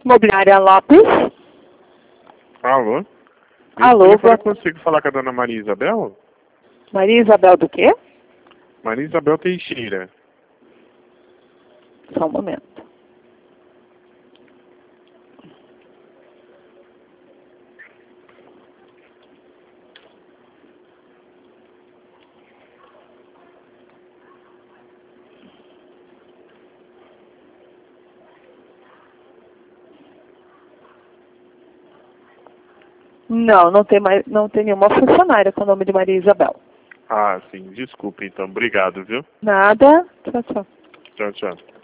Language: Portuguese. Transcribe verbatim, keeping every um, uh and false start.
Imobiliária Lopes. Alô? Alô, Eu boa... consigo falar com a dona Maria Isabel? Maria Isabel do quê? Maria Isabel Teixeira. Só um momento. Não, não tem mais, não tem nenhuma funcionária com o nome de Maria Isabel. Ah, sim. Desculpe, então. Obrigado, viu? Nada. Tchau, tchau. Tchau, tchau.